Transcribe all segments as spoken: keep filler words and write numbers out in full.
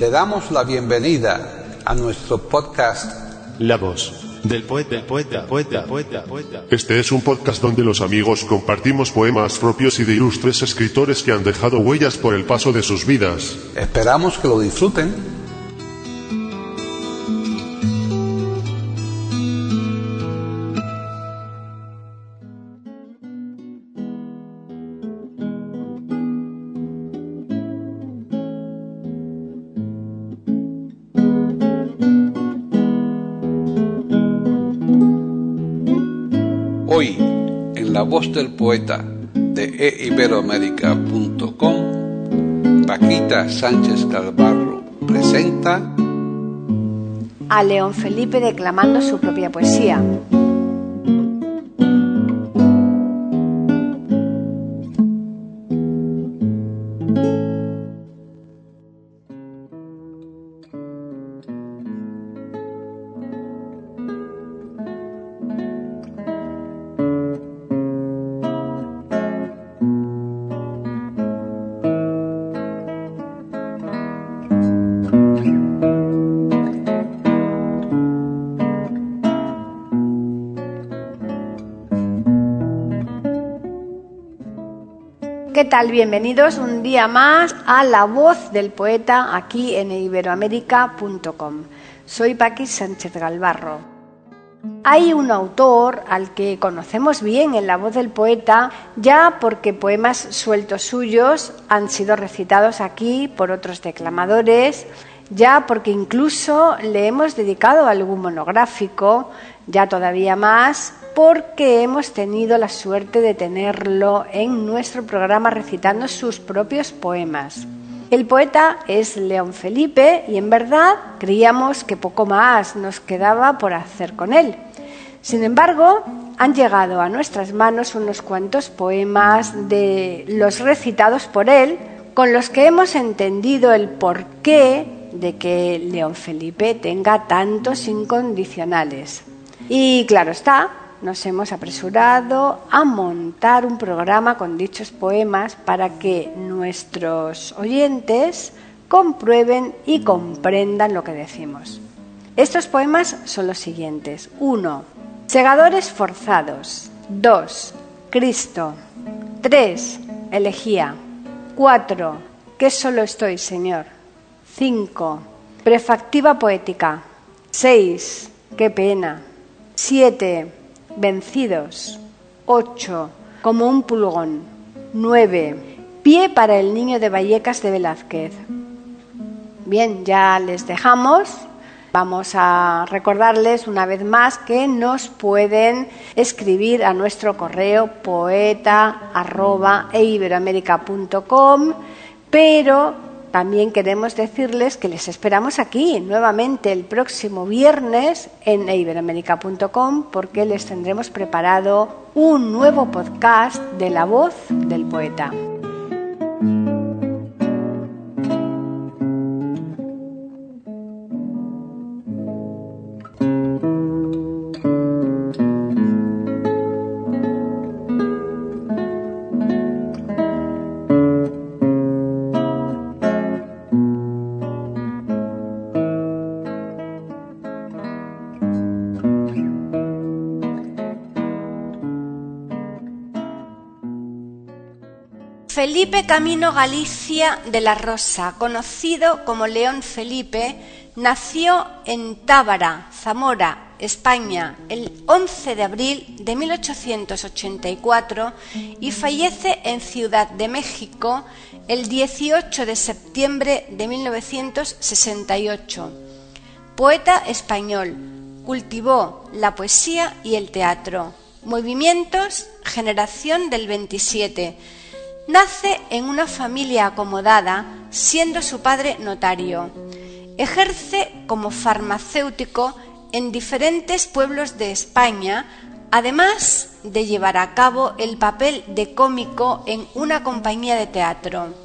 Le damos la bienvenida a nuestro podcast La voz del poeta, del poeta, poeta, poeta, poeta. Este es un podcast donde los amigos compartimos poemas propios y de ilustres escritores que han dejado huellas por el paso de sus vidas. Esperamos que lo disfruten. Hoy, en La Voz del Poeta de e iberoamérica punto com, Paquita Sánchez Calvarro presenta a León Felipe declamando su propia poesía. ¿Qué tal? Bienvenidos un día más a La Voz del Poeta aquí en e iberoamérica punto com. Soy Paqui Sánchez Calvarro. Hay un autor al que conocemos bien en La Voz del Poeta, ya porque poemas sueltos suyos han sido recitados aquí por otros declamadores, ya porque incluso le hemos dedicado algún monográfico, ya todavía más porque hemos tenido la suerte de tenerlo en nuestro programa recitando sus propios poemas. El poeta es León Felipe y en verdad creíamos que poco más nos quedaba por hacer con él. Sin embargo, han llegado a nuestras manos unos cuantos poemas de los recitados por él, con los que hemos entendido el porqué de que León Felipe tenga tantos incondicionales. Y claro está, nos hemos apresurado a montar un programa con dichos poemas para que nuestros oyentes comprueben y comprendan lo que decimos. Estos poemas son los siguientes. uno. Segadores forzados. dos. Cristo. tres. Elegía. cuatro. Que solo estoy, Señor. cinco. Prefactiva poética. seis. Qué pena. siete. Vencidos. ocho. Como un pulgón. nueve. Pie para el niño de Vallecas de Velázquez. Bien, ya les dejamos. Vamos a recordarles una vez más que nos pueden escribir a nuestro correo poeta arroba e iberoamérica punto com, pero también queremos decirles que les esperamos aquí nuevamente el próximo viernes en e iberoamérica punto com porque les tendremos preparado un nuevo podcast de La Voz del Poeta. Felipe Camino Galicia de la Rosa, conocido como León Felipe, nació en Tábara, Zamora, España, el once de abril de mil ochocientos ochenta y cuatro y fallece en Ciudad de México el dieciocho de septiembre de mil novecientos sesenta y ocho. Poeta español, cultivó la poesía y el teatro. Movimientos, generación del veintisiete. Nace en una familia acomodada, siendo su padre notario. Ejerce como farmacéutico en diferentes pueblos de España, además de llevar a cabo el papel de cómico en una compañía de teatro.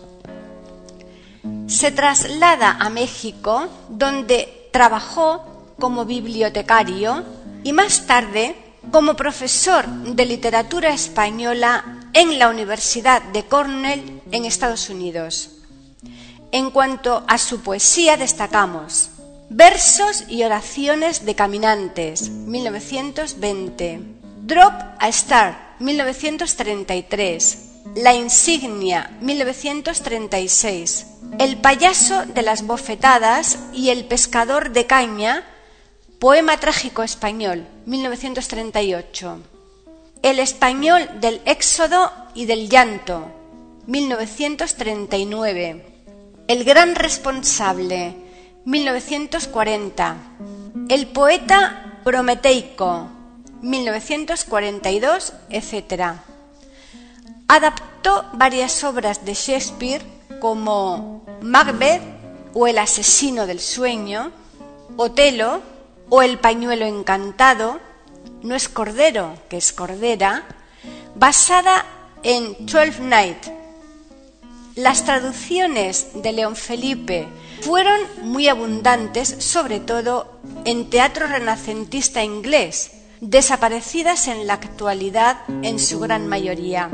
Se traslada a México, donde trabajó como bibliotecario y más tarde como profesor de literatura española en la Universidad de Cornell en Estados Unidos. En cuanto a su poesía destacamos Versos y oraciones de caminantes, mil novecientos veinte, Drop a Star, mil novecientos treinta y tres, La insignia, mil novecientos treinta y seis, El payaso de las bofetadas y El pescador de caña, poema trágico español, mil novecientos treinta y ocho, El español del éxodo y del llanto, mil novecientos treinta y nueve, El gran responsable, mil novecientos cuarenta, El poeta prometeico, mil novecientos cuarenta y dos, etcétera. Adaptó varias obras de Shakespeare como Macbeth o El asesino del sueño, Otelo o El pañuelo encantado, No es cordero, que es cordera, basada en Twelfth Night. Las traducciones de León Felipe fueron muy abundantes, sobre todo en teatro renacentista inglés, desaparecidas en la actualidad en su gran mayoría.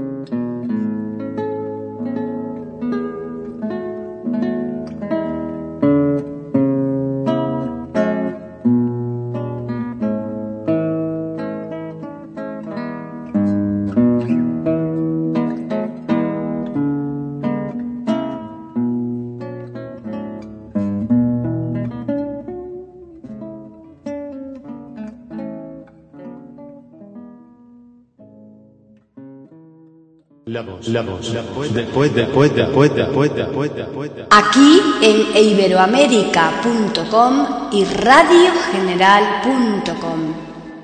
La voz, la voz, la voz del poeta, poeta, poeta, poeta, poeta, poeta. Aquí en iberoamérica punto com y radio general punto com.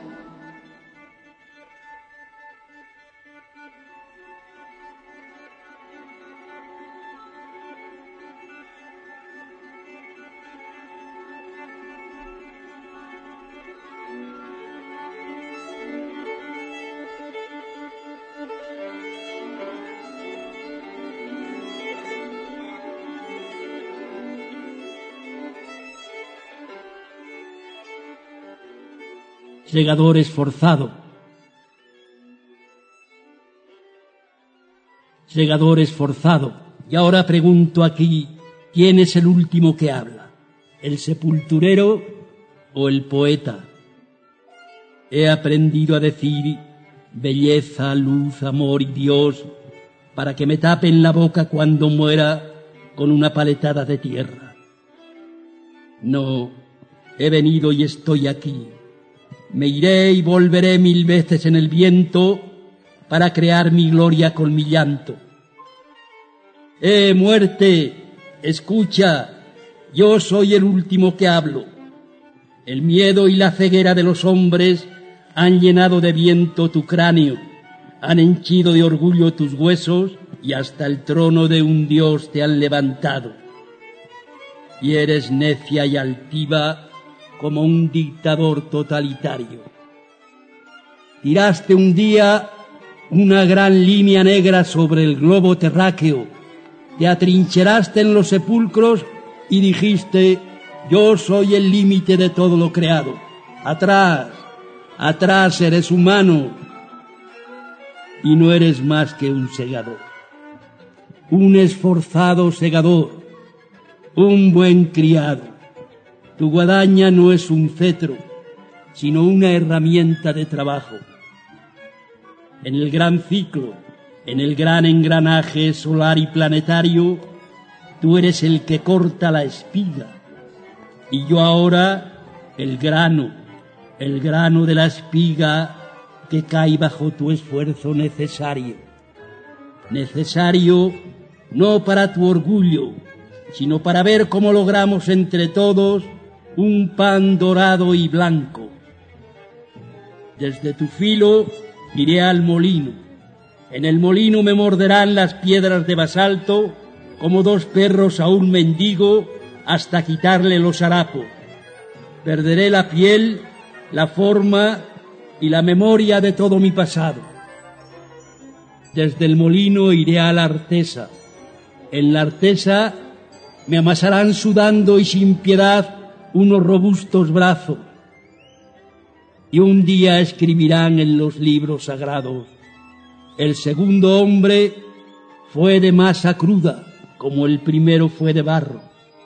Segador esforzado. Segador esforzado. Y ahora pregunto aquí, ¿quién es el último que habla? ¿El sepulturero o el poeta? He aprendido a decir belleza, luz, amor y Dios para que me tapen la boca cuando muera con una paletada de tierra. No, he venido y estoy aquí. Me iré y volveré mil veces en el viento para crear mi gloria con mi llanto. ¡Eh, muerte! Escucha, yo soy el último que hablo. El miedo y la ceguera de los hombres han llenado de viento tu cráneo, han henchido de orgullo tus huesos y hasta el trono de un dios te han levantado. Y eres necia y altiva como un dictador totalitario. Tiraste un día una gran línea negra sobre el globo terráqueo, te atrincheraste en los sepulcros y dijiste, yo soy el límite de todo lo creado. Atrás, atrás, seres humanos. Y no eres más que un segador, un esforzado segador, un buen criado. Tu guadaña no es un cetro, sino una herramienta de trabajo. En el gran ciclo, en el gran engranaje solar y planetario, tú eres el que corta la espiga, y yo ahora el grano, el grano de la espiga que cae bajo tu esfuerzo necesario. Necesario no para tu orgullo, sino para ver cómo logramos entre todos un pan dorado y blanco. Desde tu filo iré al molino. En el molino me morderán las piedras de basalto como dos perros a un mendigo hasta quitarle los harapos. Perderé la piel, la forma y la memoria de todo mi pasado. Desde el molino iré a la artesa. En la artesa me amasarán sudando y sin piedad unos robustos brazos, y un día escribirán en los libros sagrados, el segundo hombre fue de masa cruda, como el primero fue de barro.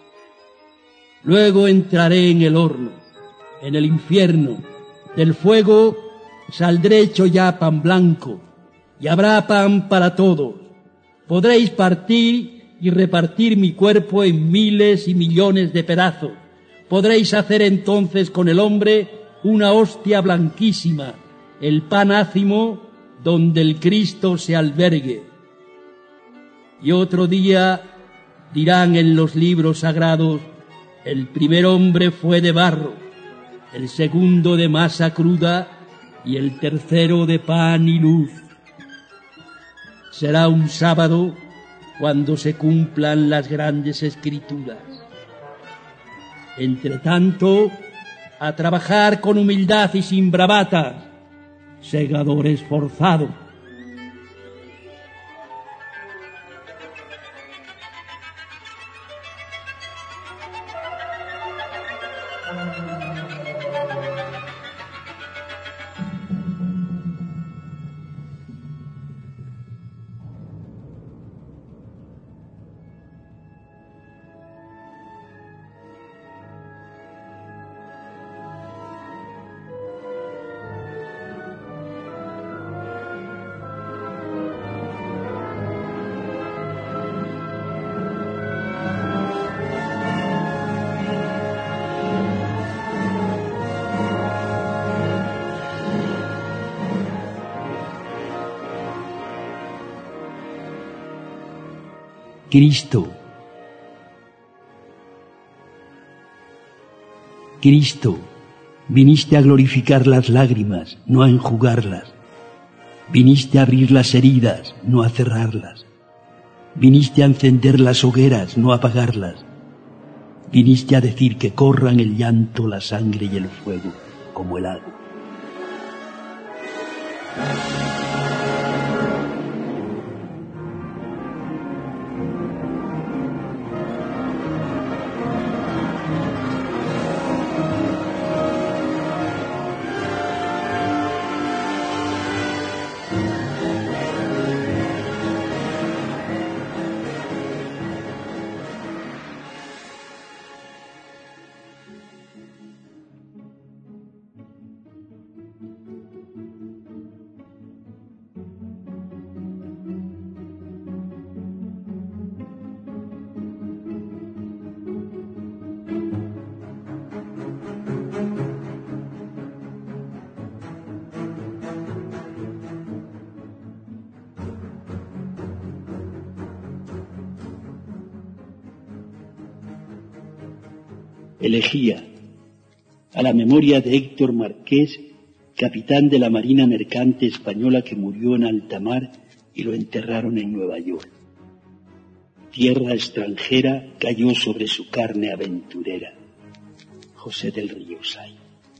Luego entraré en el horno, en el infierno. Del fuego saldré hecho ya pan blanco, y habrá pan para todos. Podréis partir y repartir mi cuerpo en miles y millones de pedazos. Podréis hacer entonces con el hombre una hostia blanquísima, el pan ácimo donde el Cristo se albergue. Y otro día dirán en los libros sagrados: el primer hombre fue de barro, el segundo de masa cruda y el tercero de pan y luz. Será un sábado cuando se cumplan las grandes escrituras. Entre tanto, a trabajar con humildad y sin bravatas, segador esforzado. Cristo. Cristo, viniste a glorificar las lágrimas, no a enjugarlas. Viniste a abrir las heridas, no a cerrarlas. Viniste a encender las hogueras, no a apagarlas. Viniste a decir que corran el llanto, la sangre y el fuego, como el agua. Elegía a la memoria de Héctor Marqués, capitán de la Marina Mercante Española que murió en alta mar y lo enterraron en Nueva York. Tierra extranjera cayó sobre su carne aventurera. José del Río Say.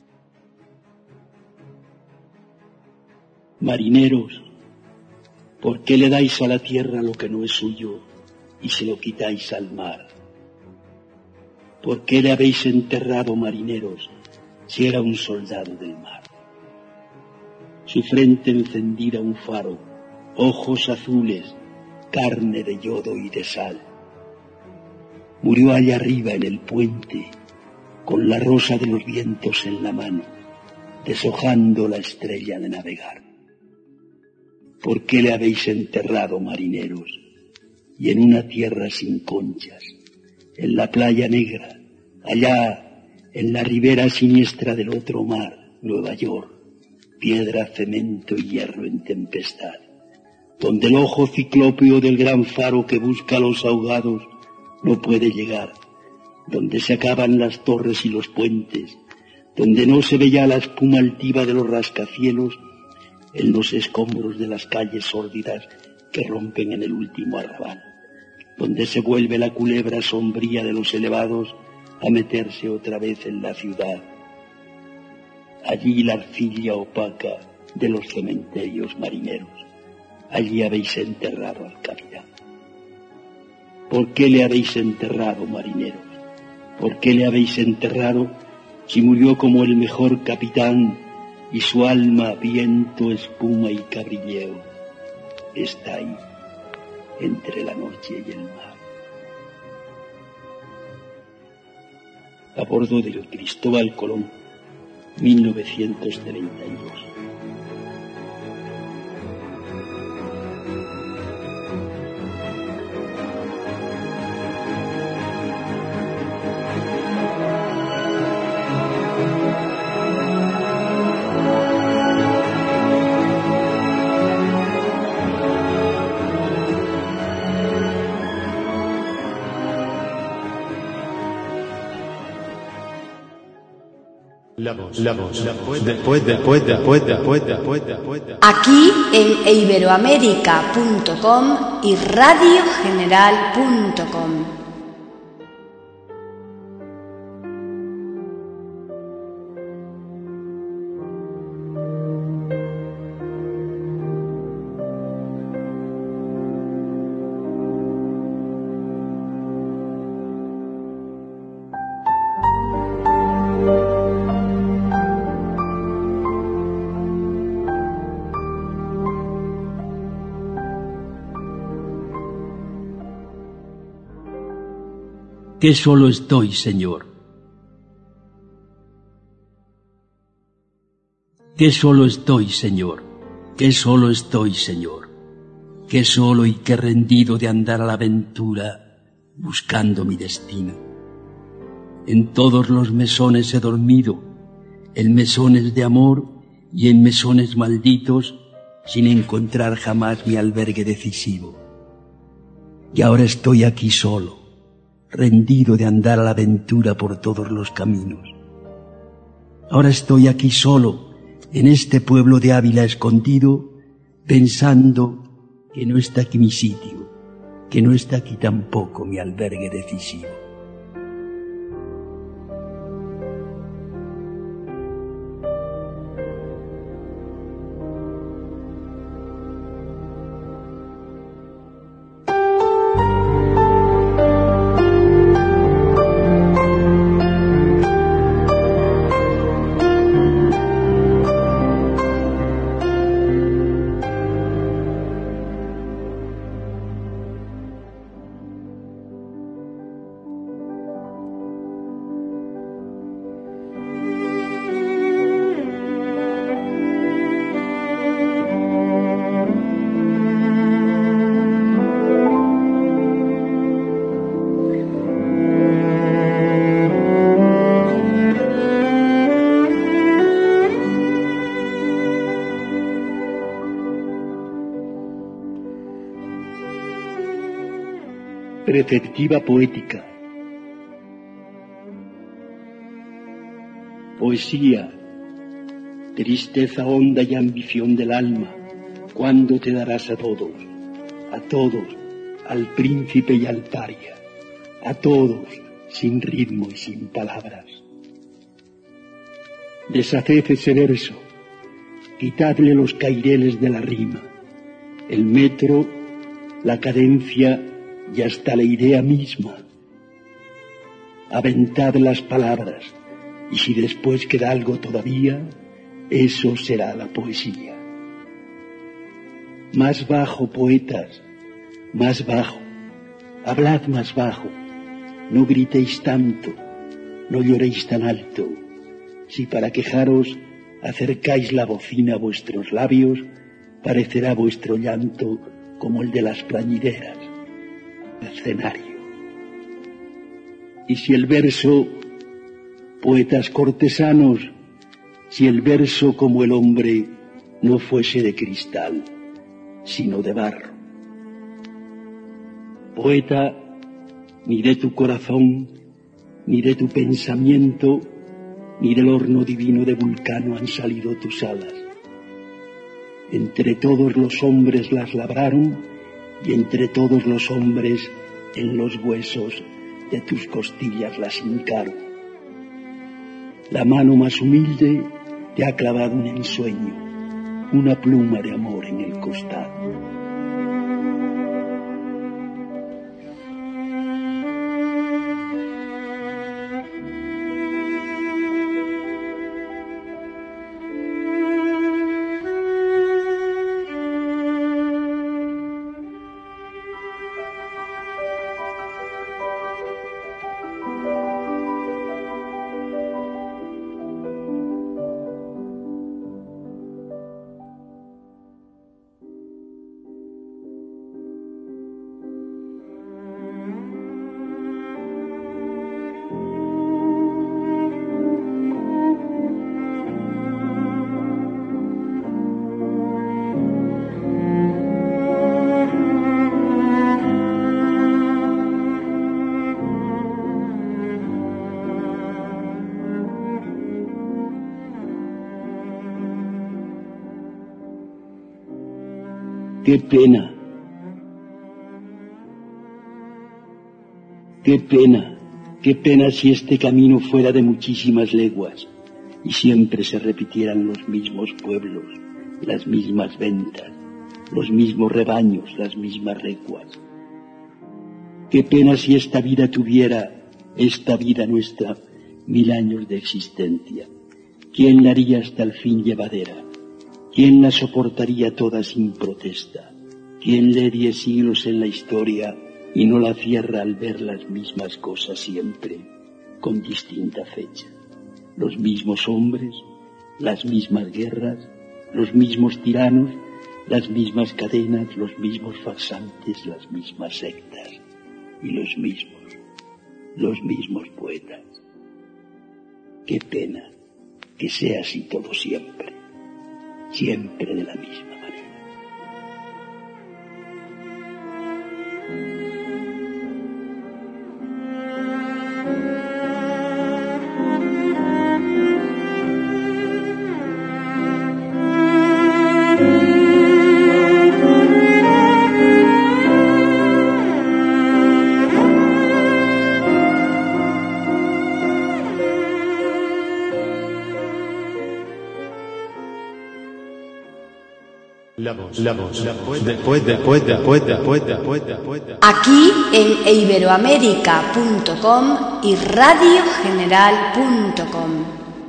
Marineros, ¿por qué le dais a la tierra lo que no es suyo y se lo quitáis al mar? ¿Por qué le habéis enterrado, marineros, si era un soldado del mar? Su frente encendida un faro, ojos azules, carne de yodo y de sal. Murió allá arriba en el puente, con la rosa de los vientos en la mano, deshojando la estrella de navegar. ¿Por qué le habéis enterrado, marineros, y en una tierra sin conchas, en la playa negra, allá en la ribera siniestra del otro mar, Nueva York, piedra, cemento y hierro en tempestad, donde el ojo ciclópeo del gran faro que busca a los ahogados no puede llegar, donde se acaban las torres y los puentes, donde no se ve ya la espuma altiva de los rascacielos en los escombros de las calles sórdidas que rompen en el último arrabal, donde se vuelve la culebra sombría de los elevados a meterse otra vez en la ciudad. Allí la arcilla opaca de los cementerios marineros, allí habéis enterrado al capitán. ¿Por qué le habéis enterrado, marineros? ¿Por qué le habéis enterrado si murió como el mejor capitán y su alma, viento, espuma y cabrilleo, está ahí, entre la noche y el mar? a bordo del Cristóbal Colón, mil novecientos treinta y dos. La voz, la voz, la voz, después, después, después, después, después, después. Aquí en iberoamérica punto com y radio general punto com. Que solo estoy, Señor. Que solo estoy, Señor. Que solo estoy, Señor. Que solo y que rendido de andar a la aventura buscando mi destino. En todos los mesones he dormido, en mesones de amor y en mesones malditos, sin encontrar jamás mi albergue decisivo. Y ahora estoy aquí solo, rendido de andar a la aventura por todos los caminos. Ahora estoy aquí solo, en este pueblo de Ávila escondido, pensando que no está aquí mi sitio, que no está aquí tampoco mi albergue decisivo. Perspectiva poética. Poesía, tristeza honda y ambición del alma, ¿cuándo te darás a todos? A todos, al príncipe y al paria, a todos, sin ritmo y sin palabras. Deshaced ese verso, quitadle los caireles de la rima, el metro, la cadencia y hasta la idea misma. Aventad las palabras, y si después queda algo todavía, eso será la poesía. Más bajo, poetas, más bajo, hablad más bajo, no gritéis tanto, no lloréis tan alto. Si para quejaros acercáis la bocina a vuestros labios, parecerá vuestro llanto como el de las plañideras. Escenario. Y si el verso, poetas cortesanos, si el verso como el hombre no fuese de cristal, sino de barro. Poeta, ni de tu corazón, ni de tu pensamiento, ni del horno divino de Vulcano han salido tus alas. Entre todos los hombres las labraron, y entre todos los hombres en los huesos de tus costillas las hincaron. La mano más humilde te ha clavado un ensueño, una pluma de amor en el costado. ¡Qué pena! ¡Qué pena! ¡Qué pena si este camino fuera de muchísimas leguas y siempre se repitieran los mismos pueblos, las mismas ventas, los mismos rebaños, las mismas recuas! ¡Qué pena si esta vida tuviera, esta vida nuestra, mil años de existencia! ¿Quién la haría hasta el fin llevadera? ¿Quién la soportaría toda sin protesta? ¿Quién le diera siglos en la historia y no la cierra al ver las mismas cosas siempre, con distinta fecha? Los mismos hombres, las mismas guerras, los mismos tiranos, las mismas cadenas, los mismos farsantes, las mismas sectas y los mismos, los mismos poetas. Qué pena que sea así todo siempre, siempre de la misma manera. La voz, la voz, la voz, después, después, después, después, después, después. Aquí en iberoamérica punto com y radio general punto com.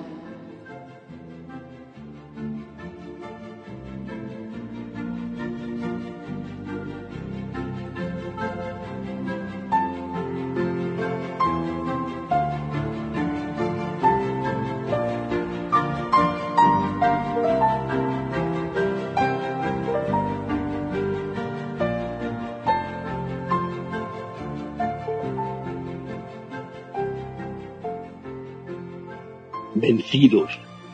Vencidos.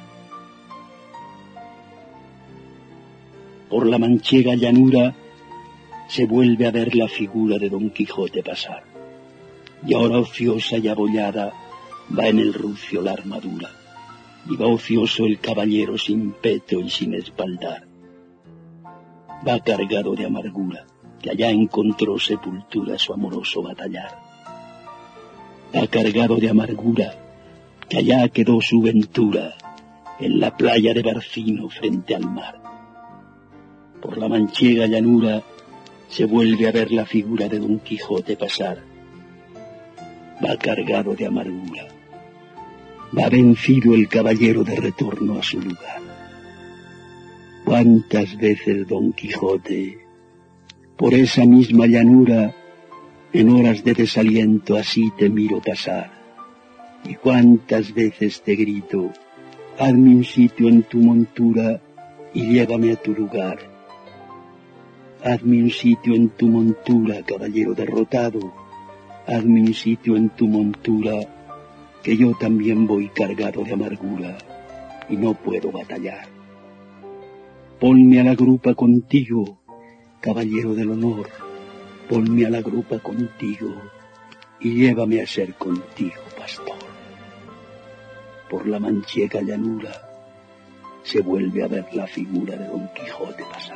Por la manchega llanura se vuelve a ver la figura de Don Quijote pasar, y ahora ociosa y abollada va en el rucio la armadura, y va ocioso el caballero sin peto y sin espaldar. Va cargado de amargura, que allá encontró sepultura su amoroso batallar. Va cargado de amargura, que allá quedó su ventura, en la playa de Barcino frente al mar. Por la manchega llanura se vuelve a ver la figura de Don Quijote pasar. Va cargado de amargura, va vencido el caballero de retorno a su lugar. Cuántas veces Don Quijote, por esa misma llanura, en horas de desaliento así te miro pasar. Y cuántas veces te grito, hazme un sitio en tu montura y llévame a tu lugar. Hazme un sitio en tu montura, caballero derrotado, hazme un sitio en tu montura, que yo también voy cargado de amargura y no puedo batallar. Ponme a la grupa contigo, caballero del honor, ponme a la grupa contigo y llévame a ser contigo, pastor. Por la manchega llanura se vuelve a ver la figura de Don Quijote pasar.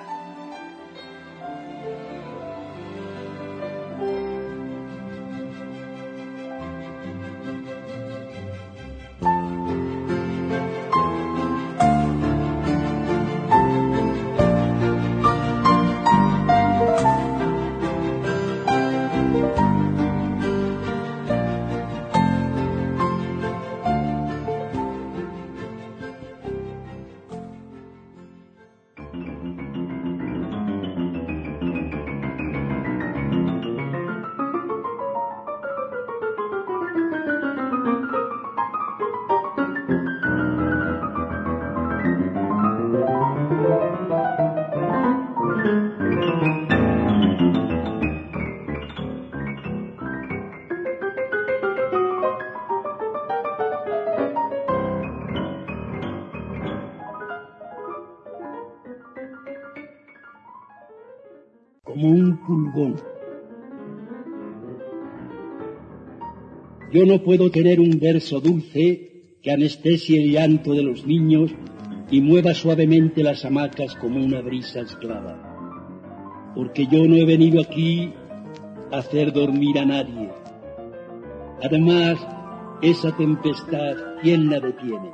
Como un pulgón. Yo no puedo tener un verso dulce que anestesie el llanto de los niños y mueva suavemente las hamacas como una brisa esclava. porque yo no he venido aquí a hacer dormir a nadie. Además, esa tempestad, ¿quién la detiene?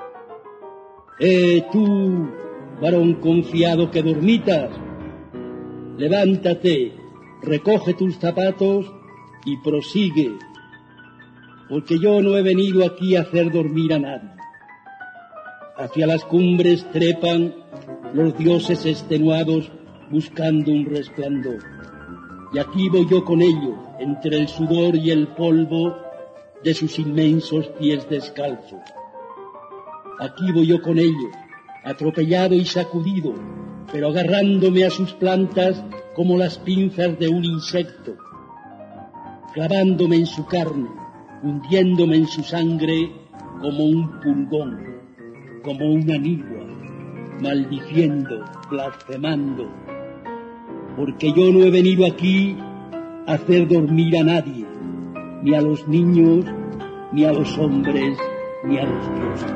¡Eh, tú, varón confiado que dormitas! Levántate, recoge tus zapatos y prosigue, porque yo no he venido aquí a hacer dormir a nadie. Hacia las cumbres trepan los dioses extenuados buscando un resplandor. Y aquí voy yo con ellos, entre el sudor y el polvo de sus inmensos pies descalzos. Aquí voy yo con ellos, atropellado y sacudido, pero agarrándome a sus plantas como las pinzas de un insecto, clavándome en su carne, hundiéndome en su sangre como un pulgón, como una nigua, maldiciendo, blasfemando, porque yo no he venido aquí a hacer dormir a nadie, ni a los niños, ni a los hombres, ni a los dioses.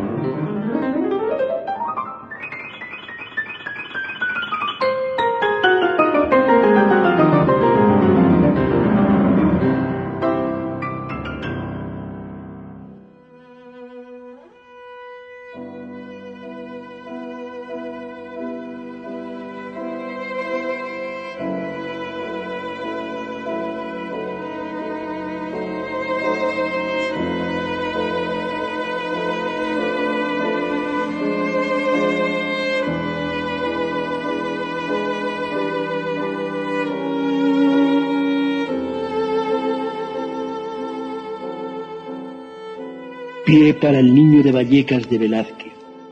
Pie para el niño de Vallecas de Velázquez.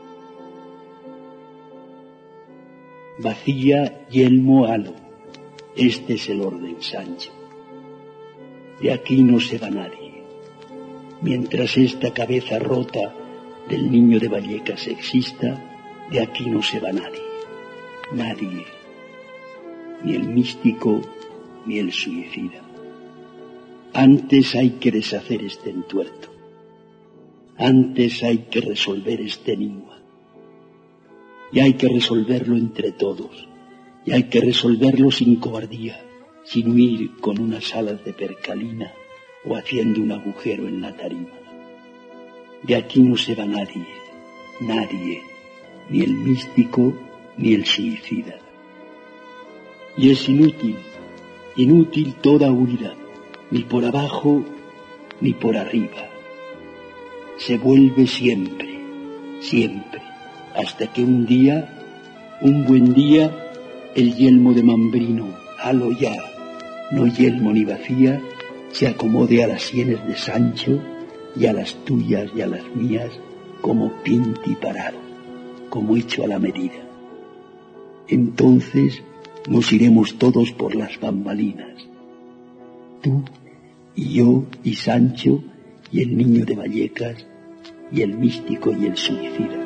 Vacía, yelmo, halo. Este es el orden, Sancho. De aquí no se va nadie. Mientras esta cabeza rota del niño de Vallecas exista, de aquí no se va nadie. Nadie. Ni el místico, ni el suicida. Antes hay que deshacer este entuerto. Antes hay que resolver este enigma. Y hay que resolverlo entre todos. Y hay que resolverlo sin cobardía, sin huir con unas alas de percalina o haciendo un agujero en la tarima. De aquí no se va nadie, nadie, ni el místico ni el suicida. Y es inútil, inútil toda huida, ni por abajo ni por arriba. Se vuelve siempre, siempre, hasta que un día, un buen día, el yelmo de Mambrino, halo ya, no yelmo ni vacía, se acomode a las sienes de Sancho y a las tuyas y a las mías como pinti parado, como hecho a la medida. Entonces nos iremos todos por las bambalinas, tú y yo y Sancho y el niño de Vallecas, y el místico y el suicida.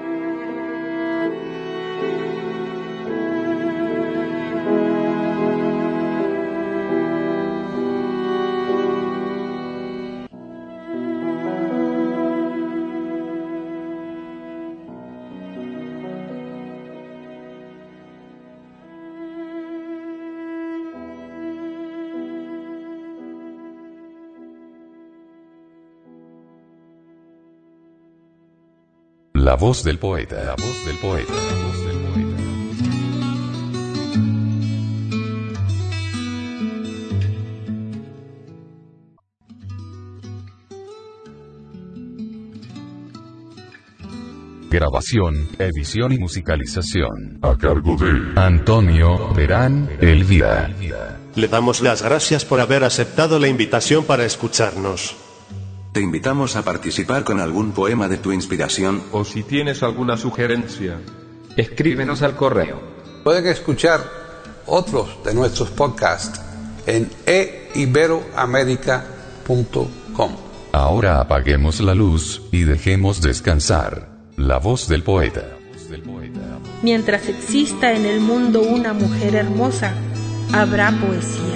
La voz del poeta, la voz del poeta, la voz del poeta. Grabación, edición y musicalización. A cargo de Antonio Verán Elvira. Le damos las gracias por haber aceptado la invitación para escucharnos. Te invitamos a participar con algún poema de tu inspiración. O si tienes alguna sugerencia, escríbenos al correo. Pueden escuchar otros de nuestros podcasts en e iberoamerica punto com. Ahora apaguemos la luz y dejemos descansar la voz del poeta. Mientras exista en el mundo una mujer hermosa, habrá poesía.